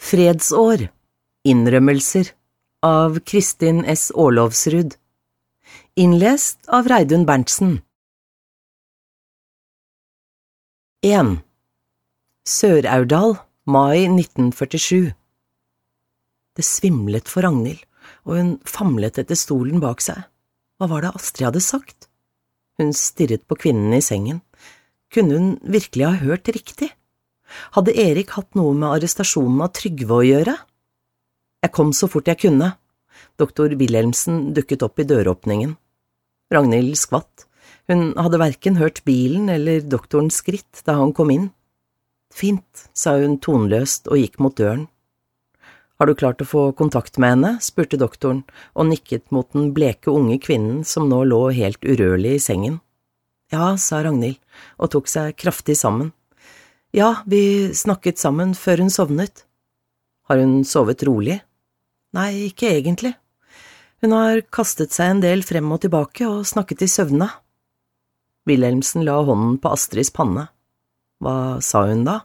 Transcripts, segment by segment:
Fredsår. Innrømmelser av Kristin S. Aarlovsrud. Innlest av Reidun Berntsen. 1. Sør-Aurdal, mai 1947. Det svimlet for Ragnhild, og hun famlet etter stolen bak seg. Hva var det Astrid hadde sagt? Hun stirret på kvinnen i sengen. Kunne hun virkelig ha hørt riktig? Hadde Erik hatt noe med arrestasjonen av Trygve å gjøre? Jeg kom så fort jeg kunne. Doktor Wilhelmsen dukket opp i døråpningen. Ragnhild skvatt. Hun hadde hverken hørt bilen eller doktorens skritt da han kom inn. Fint, sa hun tonløst og gikk mot døren. Har du klart å få kontakt med henne? Spurte doktoren og nikket mot den bleke unge kvinnen som nå lå helt urørlig i sengen. Ja, sa Ragnhild og tok seg kraftig sammen. Ja, vi snakket sammen før hun sovnet. Har hun sovet rolig? Nei, ikke egentlig. Hun har kastet seg en del frem og tilbake og snakket i søvne. Wilhelmsen la hånden på Astrids panne. Hva sa hun da?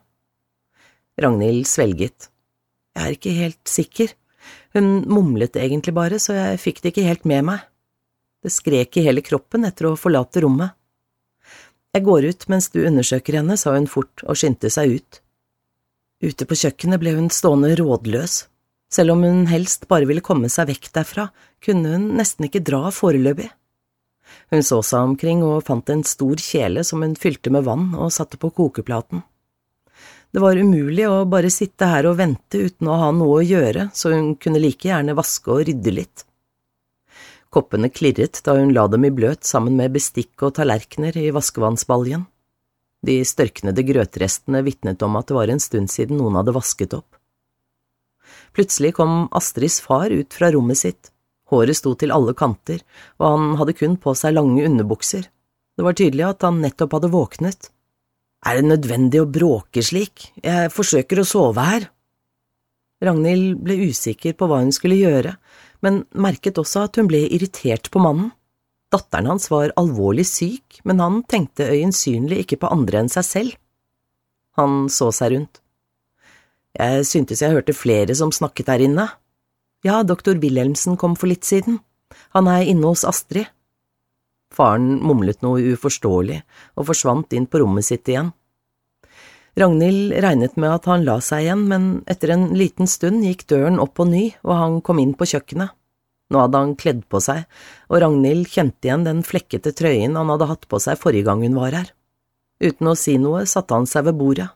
Ragnhild svelget. Jeg er ikke helt sikker. Hun mumlet egentlig bare, så jeg fikk det ikke helt med meg. Det skrek i hele kroppen etter å forlate rommet. Jeg går ut mens du undersøker henne, sa hun fort og skyndte seg ut. Ute på kjøkkenet ble hun stående rådløs. Selv om hun helst bare ville komme seg vekk derfra, kunne hun nesten ikke dra foreløpig. Hun så seg omkring og fant en stor kjele som hun fylte med vann og satte på kokeplaten. Det var umulig å bare sitte her og vente uten å ha noe å gjøre, så hun kunne like gjerne vaske og rydde litt. Koppene klirret da hun la dem i bløt sammen med bestikk og tallerkener i vaskevannsbaljen. De størknede grøtrestene vitnet om at det var en stund siden noen hadde vasket opp. Plutselig kom Astrids far ut fra rommet sitt. Håret sto til alle kanter, og han hadde kun på seg lange underbukser. Det var tydelig at han nettopp hadde våknet. Er det nødvendig å bråke slik? Jeg forsøker å sove her. Ragnhild ble usikker på hva hun skulle gjøre, men merket også at hun ble irritert på mannen. Datteren hans var alvorlig syk, men han tenkte øyensynlig ikke på andre enn seg selv. Han så seg rundt. Jeg syntes jeg hørte flere som snakket der inne. Ja, doktor Wilhelmsen kom for litt siden. Han er inne hos Astrid. Faren mumlet noe uforståelig og forsvant inn på rommet sitt igjen. Ragnhild regnet med at han la seg igjen, men etter en liten stund gikk døren opp på ny, og han kom inn på kjøkkenet. Nå hadde han kledd på seg, og Ragnhild kjente igjen den flekkete trøyen han hadde hatt på seg forrige gang hun var her. Uten å si noe satte han seg ved bordet.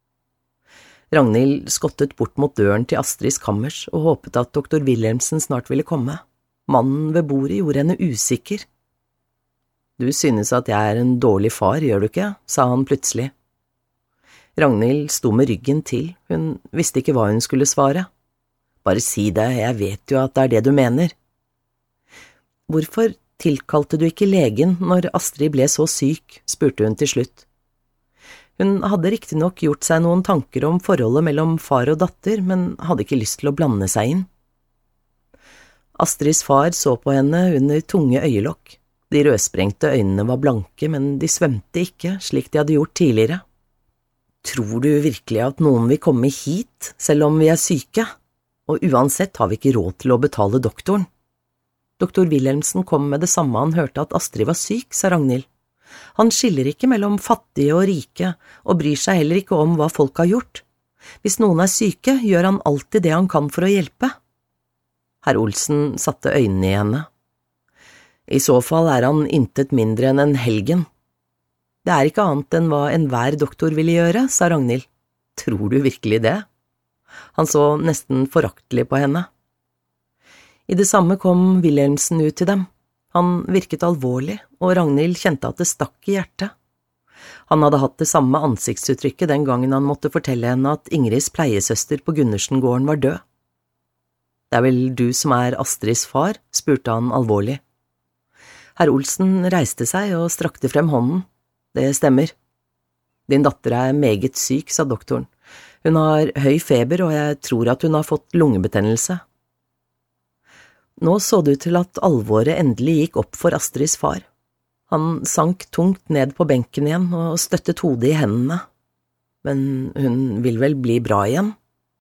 Ragnhild skottet bort mot døren til Astrids kammers og håpet at doktor Wilhelmsen snart ville komme. Mannen ved bordet gjorde henne usikker. Du synes at jeg er en dårlig far, gjør du ikke? Sa han plutselig. Ragnhild sto med ryggen til, hun visste ikke hva hun skulle svare. Bare si det, jeg vet jo at det er det du mener. Hvorfor tilkalte du ikke legen når Astrid ble så syk, spurte hun til slutt. Hun hadde riktignok gjort seg noen tanker om forholdet mellom far og datter, men hadde ikke lyst til å blande seg inn. Astrids far så på henne under tunge øyelokk. De rødsprengte øynene var blanke, men de svømte ikke, slik de hadde gjort tidligere. Tror du virkelig at noen vil komme hit, selv om vi er syke? Og uansett har vi ikke råd til å betale doktoren. Doktor Wilhelmsen kom med det samme han hørte at Astrid var syk, sa Ragnhild. Han skiller ikke mellom fattige og rike, og bryr seg heller ikke om hva folk har gjort. Hvis noen er syke, gjør han alltid det han kan for å hjelpe. Herr Olsen satte øynene i henne. I så fall er han intet mindre enn en helgen. Det er ikke annet enn hva enhver doktor ville gjøre, sa Ragnhild. Tror du virkelig det? Han så nesten foraktelig på henne. I det samme kom Wilhelmsen ut til dem. Han virket alvorlig, og Ragnhild kjente at det stakk i hjertet. Han hadde hatt det samme ansiktsuttrykket den gangen han måtte fortelle henne at Ingrids pleiesøster på Gundersen-gården var død. Det er vel du som er Astrids far, spurte han alvorlig. Herr Olsen reiste seg og strakte frem hånden. Det stemmer. Din datter er meget syk, sa doktoren. Hun har høy feber, og jeg tror at hun har fått lungebetennelse. Nå så det ut til at alvoret endelig gikk opp for Astrids far. Han sank tungt ned på benken igjen og støttet hodet i hendene. Men hun vil vel bli bra igjen?